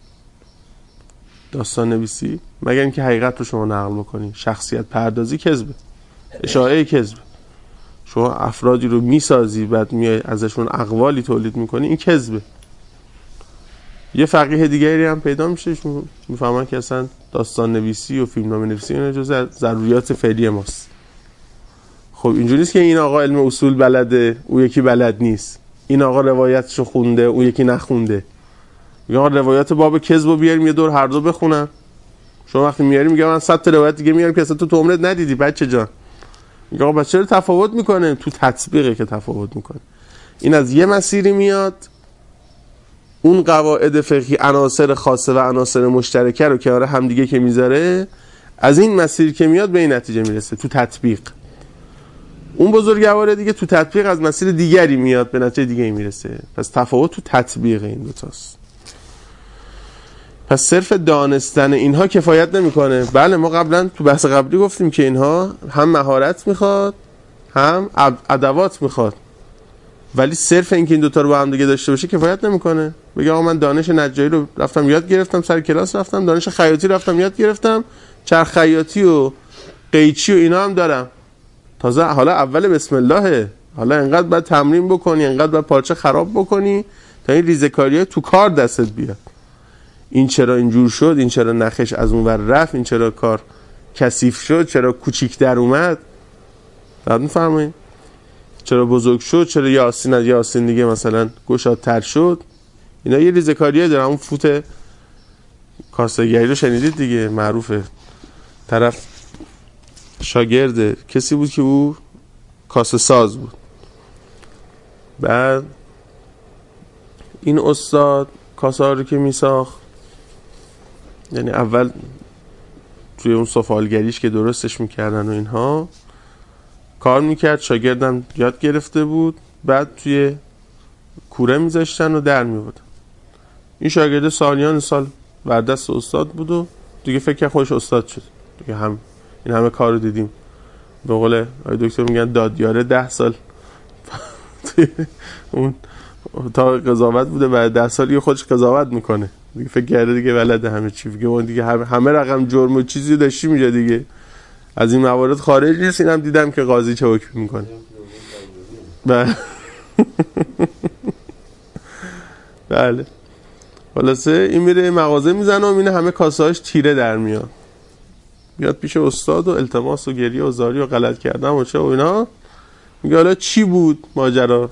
داستان نویسی، مگر اینکه حقیقت رو شما نقل بکنی. شخصیت پردازی کذبه، اشاعه کذبه. شما افرادی رو میسازی بعد میای ازشون اقوالی تولید میکنی، این کذبه. یه فقیه دیگری هم پیدا میشه میفهمن که اصلا داستان نویسی و فیلمنامه نویسی اینا جزء ضروریات فعلی ماست. خب اینجوری نیست که این آقا علم اصول بلده اون یکی بلد نیست، این آقا روایتشو خونده اون یکی نخونده. میگه آقا روایت باب کذبو بیاریم یه دور هر دو بخونن. شما وقتی میاری میگه من صد تا روایت دیگه میارم که اصلا تو تو عمرت ندیدی بچه جان. میگه آقا بچه چرا تفاوت میکنه؟ تو تطبیقه که تفاوت میکنه. این از یه مسیری میاد، اون قواعد فقهی عناصر خاصه و عناصر مشترکه رو کنار هم دیگه که میذاره، از این مسیر که میاد به این نتیجه میرسه تو تطبیق. اون بزرگواره دیگه تو تطبیق از مسیر دیگری میاد به نتیجه دیگه میرسه. پس تفاوت تو تطبیق این دو تاست. پس صرف دانستن اینها کفایت نمیکنه. بله ما قبلا تو بحث قبلی گفتیم که اینها هم مهارت میخواد هم ادوات میخواد، ولی صرف اینکه این دوتا رو با هم دیگه داشته باشه کفایت نمیکنه. بگه آقا من دانش نجاری رو رفتم یاد گرفتم، سر کلاس رفتم، دانش خیاطی رفتم یاد گرفتم، چرخ خیاطی و قیچی و اینا هم دارم، تازه حالا اول بسم الله، حالا انقدر باید تمرین بکنی، انقدر باید پارچه خراب بکنی تا این ریزکاری‌ها تو کار دستت بیاد. این چرا اینجور شد، این چرا نخش از اون ور رفت، این چرا کار کثیف شد، چرا کوچیک در اومد، بعد میفهمید چرا بزرگ شد، چرا یاسین از یاسین دیگه مثلا گشادتر شد. اینا یه ریزکاریه داره. اون فوت کاسه‌گری رو شنیدید دیگه، معروفه. طرف شاگرد کسی بود که او کاسه ساز بود. بعد این استاد کاسه ها رو که می ساخت، یعنی اول توی اون سفالگریش که درستش میکردن و اینها کار میکرد، شاگردم یاد گرفته بود، بعد توی کوره میذاشتن و در میبودن. این شاگرد سالیان سال بر دست استاد بود و دیگه فکر کنم خودش استاد شد دیگه. هم این همه کار رو دیدیم، به قول آقای دکتر میگن دادیاره ده سال اون تا قضاوت بوده، بعد ده سال یه خودش قضاوت میکنه دیگه، فکر کرده دیگه بلده همه چی، دیگه اون دیگه همه رقم جرم و چیزی داشتی میجا دیگه، از این موارد خارج نیست. اینم دیدم که قاضی چه حکم میکنه. بله بله خلاصه این میره مغازه میزنه و میینه همه کاسه هاش تیره در میاد، میاد پیش استاد و التماس و گریه و زاری و غلط کردم و چه و اینا. میگه حالا چی بود ماجرا؟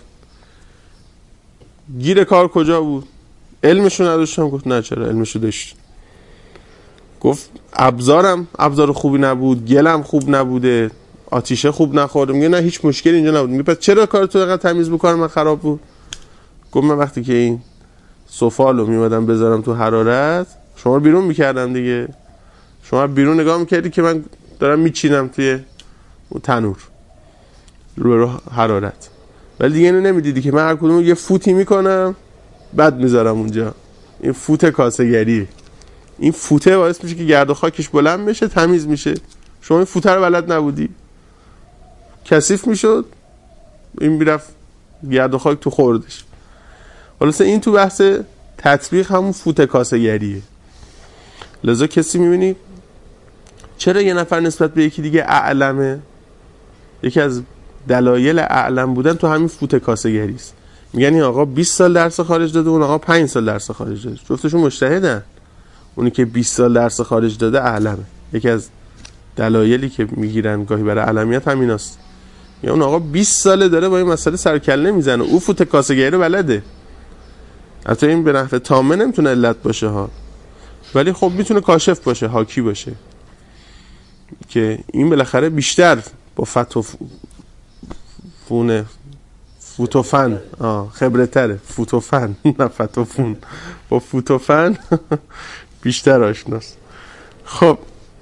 گیر کار کجا بود؟ علمشو نداشتم. گفت نه چرا علمشو داشت. گفت ابزارم ابزار خوبی نبود، گلم خوب نبوده، آتیشه خوب نخورده. میگه نه هیچ مشکلی اینجا نبود. میگه پس چرا کارتو اینقدر تمیز بکنم من خراب بود؟ گفت من وقتی که این سفالو میومدم بذارم تو حرارت شما رو بیرون میکردم دیگه، شما بیرون نگاه میکردی که من دارم میچینم توی تنور رو رو حرارت، ولی دیگه اینو نمیدیدی که من هر کدوم یه فوتی میکنم بعد میذارم اونجا. این فوت کاسه‌گری، این فوته باعث میشه که گرد و خاکش بلند بشه، تمیز میشه. شما این فوته رو بلد نبودی، کثیف میشد، این میرفت گرد و خاک تو خوردش. خلاصه این تو بحث تطبیق همون فوت کاسه‌گریه. لذا کسی میبینی چرا یه نفر نسبت به یکی دیگه اعلمه؟ یکی از دلایل اعلم بودن تو همین فوت کاسه‌گری است. میگن این آقا بیست سال درس خارج داده، اون آقا پنج سال درس خارج داده، جفتشون مجتهدن. اونی که بیست سال درس خارج داده اعلمه. یکی از دلایلی که میگیرن گاهی برای علمیت همیناست. یا اون آقا بیست ساله داره با این مسئله سر کله میزنه، او فوت کاسه‌گری رو بلده. البته این به نحو تامه نمیتونه علت باشه ها، ولی خب میتونه کاشف باشه، حاکی باشه که این بالاخره بیشتر با فتو فونه فوتوفن آه خبره تره، فوتوفن نه فتوفون، با فوتوفن بیشتر آشناست. خب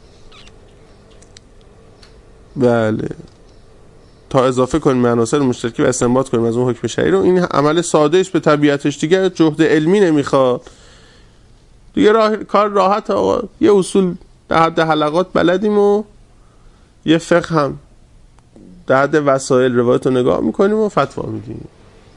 بله، تا اضافه کنیم عناصر مشترکی و استنباط کنیم از اون حکم شرعی رو. این عمل ساده است به طبیعتش، دیگه جهد علمی نمیخواد دیگه، راه... کار راحت آقا. یه اصول در حد حلقات بلدیم و یه فقه هم در حد وسایل روایت رو نگاه میکنیم و فتوا میدیم.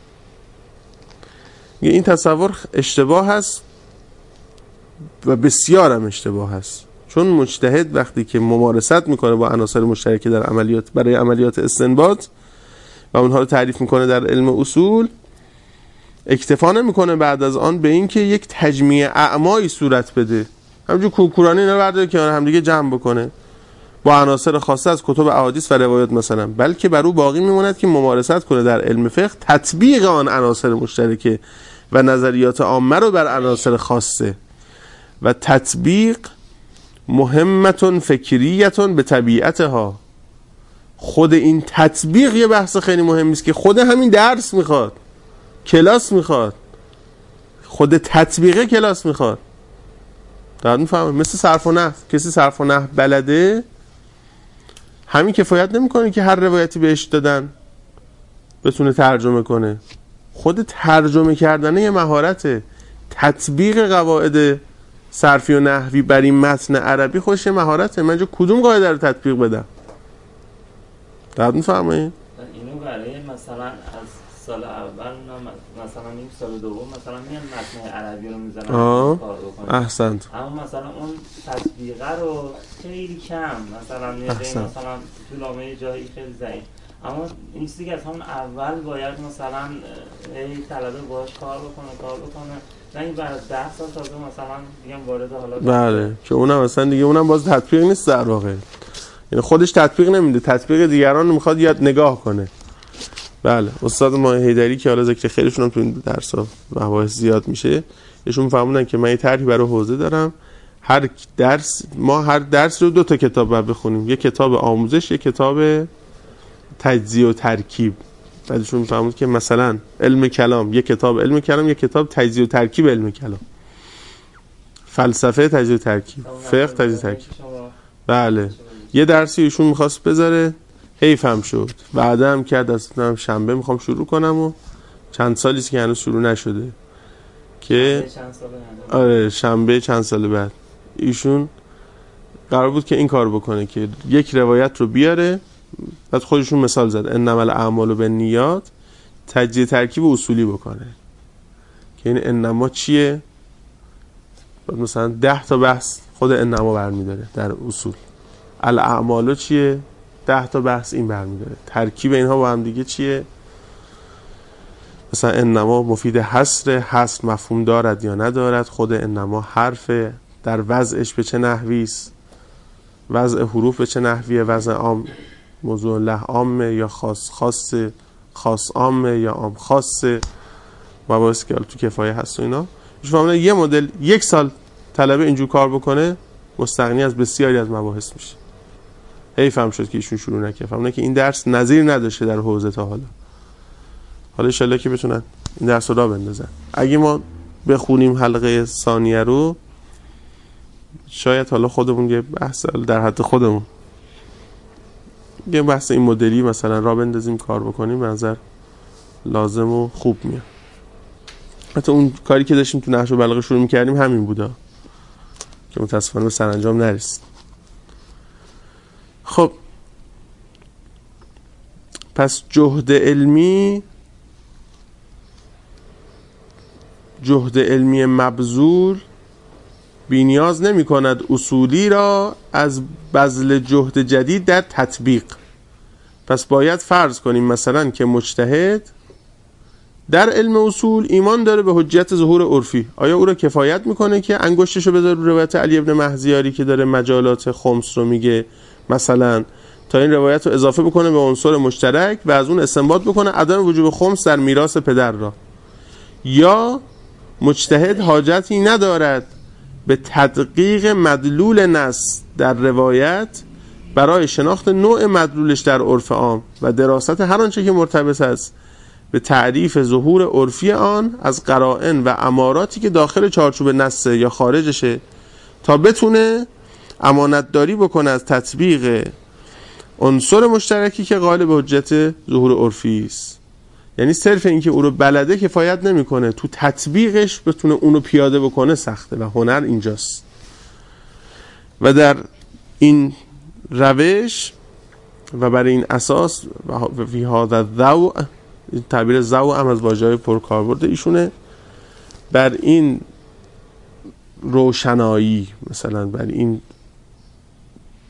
این تصور اشتباه هست و بسیار هم اشتباه هست، چون مجتهد وقتی که ممارست میکنه با عناصر مشترکه در عملیات برای عملیات استنباط و اونها رو تعریف میکنه در علم اصول، اکتفا نمیکنه بعد از آن به این که یک تجمیع اعمایی صورت بده، همینجور کوکورانه اینا برداره که هم دیگه جمع بکنه با عناصر خاصه از کتب احادیث و روایات مثلا، بلکه بر او باقی میموند که ممارست کنه در علم فقه تطبیق آن عناصر مشترکه و نظریات عامه رو بر عناصر خاصه. و تطبیق مهمتون فکریتون به طبیعتها، خود این تطبیق یه بحث خیلی مهمی است که خود همین درس میخواد، کلاس میخواد، خود تطبیقه کلاس میخواد. دارد میفهمه؟ مثل صرف و نحو، کسی صرف و نحو بلده همین کفایت نمیکنه که هر روایتی بهش دادن بتونه ترجمه کنه. خود ترجمه کردن یه مهارته، تطبیق قواعد صرفی و نحوی بر این متن عربی خودش یه مهارته. من جو کدوم قاعده رو تطبیق بدم؟ دارد میفهمه؟ اینو برای مثلا از سال اول مثلا نیم سال دوم مثلا میان متن عربی رو میزنن کار بکنن. احسنت. اما مثلا اون تطبیقه رو خیلی کم مثلا میاد مثلا تو لامه جایی خیلی ضعیف. اما این چیزی که از همون اول باید مثلا ای طلبه باهاش کار بکنه کار بکنه نه این بعد از ده سال تازه مثلا دیگه وارد حالا بله که اونم مثلا دیگه اونم باز تطبیق نیست در واقع، یعنی خودش تطبیق نمیده، تطبیق دیگران رو میخواد یاد نگاه کنه. بله استاد ما حیدری که حالا ذکر خیلیشون هم تو این درس ها مباحث زیاد میشه، ایشون فهموندن که من یه طرحی برای حوزه دارم، هر درس ما هر درس رو دو تا کتاب باید بخونیم، یک کتاب آموزش، یک کتاب تجزیه و ترکیب. بعدشون فهموند که مثلا علم کلام یک کتاب علم کلام، یک کتاب تجزیه و ترکیب علم کلام، فلسفه تجزیه و ترکیب، فقه تجزیه و ترکیب. بله یه درسی ایشون میخواست بذاره، حیف هم شد، وعده هم کرد اصلا شنبه میخوام شروع کنم و چند سالیست که هنوز شروع نشده که آره شنبه چند سال بعد ایشون قرار بود که این کار بکنه که یک روایت رو بیاره، بعد خودشون مثال زد انما الاعمال بالنیات، تجزیه ترکیب اصولی بکنه که این انما چیه، مثلا ده تا بحث خود انما برمیداره در اصول، الاعمال چیه ده تا بحث این برمیداره، ترکیب اینها با هم دیگه چیه، مثلا انما مفید حصر، حصر مفهوم دارد یا ندارد، خود انما حرف در وضعش به چه نحوی است، وضع حروف به چه نحویه، وضع عام موضوع له عامه یا خاص خاص خاص عامه یا عام خاصه، مباحث که تو کفایه هست و اینا. شما یه مدل یک سال طلبه اینجور کار بکنه مستغنی از بسیاری از مباحث میشه. حیف هم شد که ایشون شروع نکرد، فهمیدن که این درس نظیر نداشته در حوزه تا حالا. حالا ان شاءالله که بتونن این درس رو راه بندازن. اگه ما بخونیم حلقه ثانیه رو شاید حالا خودمون یه بحث در حد خودمون یه بحث این مدلی مثلا راه بندازیم کار بکنیم، به نظر لازم و خوب میاد. حتی اون کاری که داشتیم تو نحو و بلاغه شروع می‌کردیم همین بودا که متاسفانه به سرانجام نرسید. خب پس جهد علمی جهد علمی مبذول بی‌نیاز نمی کند اصولی را از بذل جهد جدید در تطبیق. پس باید فرض کنیم مثلا که مجتهد در علم اصول ایمان داره به حجت ظهور عرفی، آیا او را کفایت میکنه که انگشتشو بذاره رو روایت علی ابن مهزیاری که داره مجالات خمس رو میگه مثلا تا این روایت رو اضافه بکنه به عنصر مشترک و از اون استنباط بکنه عدم وجوب خمس در میراث پدر را، یا مجتهد حاجتی ندارد به تدقیق مدلول نص در روایت برای شناخت نوع مدلولش در عرف عام و دراست هر آنچه که مرتبط است به تعریف ظهور عرفی آن از قرائن و اماراتی که داخل چارچوب نص یا خارجشه، تا بتونه امانتداری بکنه از تطبیق عنصر مشترکی که غالب حجت ظهور عرفی است. یعنی صرف اینکه او رو بلده کفایت نمیکنه، تو تطبیقش بتونه اونو پیاده بکنه سخته و هنر اینجاست. و در این روش و برای این اساس و فی هذا الضوء، تعبیر ضوء هم از واژه‌های پرکاربرد ایشونه، بر این روشنایی مثلا بر این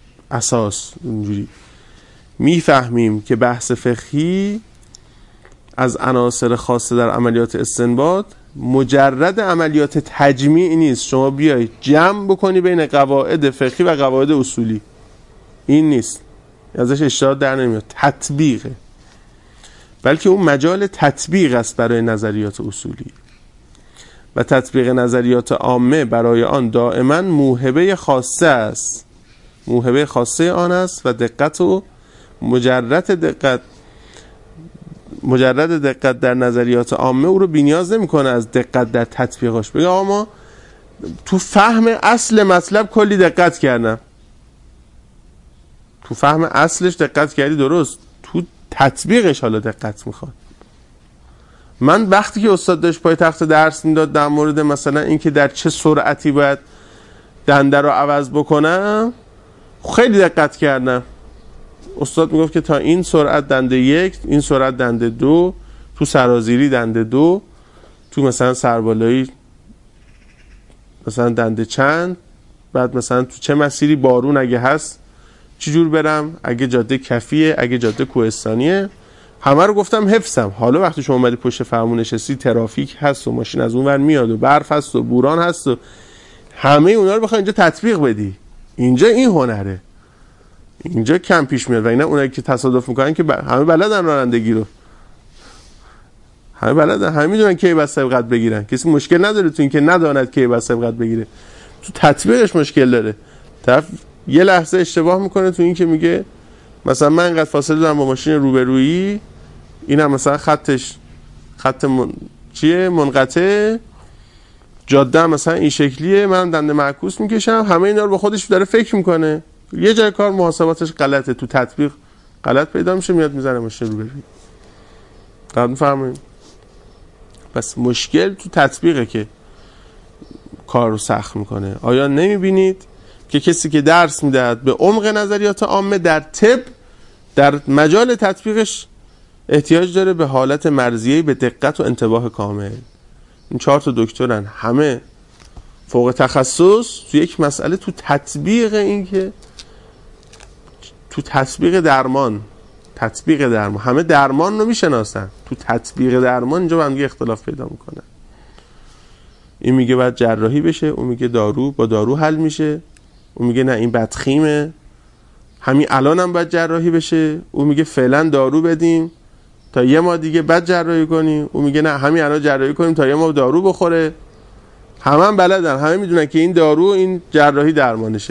اساس اینجوری میفهمیم که بحث فقهی از عناصر خاصه در عملیات استنباط مجرد عملیات تجمیع نیست، شما بیای جمع بکنی بین قواعد فقهی و قواعد اصولی، این نیست، ازش اجتهاد در نمیاد، تطبیقه، بلکه اون مجال تطبیق است برای نظریات اصولی و تطبیق نظریات عامه برای آن دائما موهبه خاصه است، موهبه خاصه آن است و دقت و مجرد دقت مجرد دقت در نظریات عامه او رو بی‌نیاز نمی‌کنه از دقت در تطبیقاش. بگه آقا ما تو فهم اصل مطلب کلی دقت کردم، تو فهم اصلش دقت کردی درست، تو تطبیقش حالا دقت میخواد. من وقتی که استاد داشت پای تخت درس میداد در مورد مثلا اینکه در چه سرعتی باید دنده رو عوض بکنم خیلی دقت کردم. استاد میگفت که تا این سرعت دنده یک، این سرعت دنده دو، تو سرازیری دنده دو، تو مثلا سربالایی مثلا دنده چند، بعد مثلا تو چه مسیری بارون اگه هست چی جور برم، اگه جاده کفیه، اگه جاده کوهستانیه، همه رو گفتم حفظم. حالا وقتی شما اومدی پشت فرمون نشستی ترافیک هست و ماشین از اون ور میاد و برف هست و بوران هست و همه اونا رو بخوای اینجا تطبیق بدی، اینجا این هنره، اینجا کم پیش میاد. و اینا اونایی که تصادف میکنن که همه بلدن رانندگی رو، همه بلدن، همه میدونن کی باید سبقت بگیرن، کسی مشکل نداره تو این که نداند کی باید سبقت بگیره، تو تطبیقش مشکل داره. طرف یه لحظه اشتباه میکنه تو این که میگه مثلا من اینقدر فاصله دارم با ماشین روبرویی، اینم مثلا خطش خط من... چیه منقطع، جاده مثلا این شکلیه، من دنده معکوس میکشم، همه اینا رو با خودش داره فکر میکنه، یه جای کار محاسباتش غلطه، تو تطبیق غلط پیدا میشه، میاد میزنه ماشین روبرویی. قبل میفهمید؟ پس مشکل تو تطبیقه که کار رو سخت میکنه. آیا نمیبینید که کسی که درس میدهد به عمق نظریات عامه در طب در مجال تطبیقش احتیاج داره به حالت مرضیه، به دقت و انتباه کامل. این چهار تا دکترن همه فوق تخصص تو یک مسئله، تو تطبیق، این که تو تطبیق درمان، تطبیق درمان همه درمان رو میشناسن، تو تطبیق درمان اینجا با هم اختلاف پیدا میکنن. این میگه باید جراحی بشه، اون میگه دارو، با دارو حل میشه، اون میگه نه این بدخیمه همین الان هم باید جراحی بشه، اون میگه فعلا دارو بدیم تا یه ماه دیگه بعد جراحی کنیم، اون میگه نه همین الان جراحی کنیم تا یه ماه دارو بخوره. همه هم بلدن، همه میدونن که این دارو این جراحی درمانشه،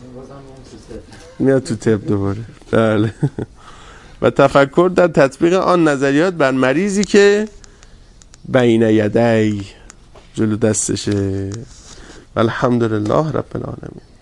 میاد تو طب دوباره. بله. و تفکر در تطبیق آن نظریات بر مریضی که بین یدی جلو دستشه. الحمدلله رب العالمین.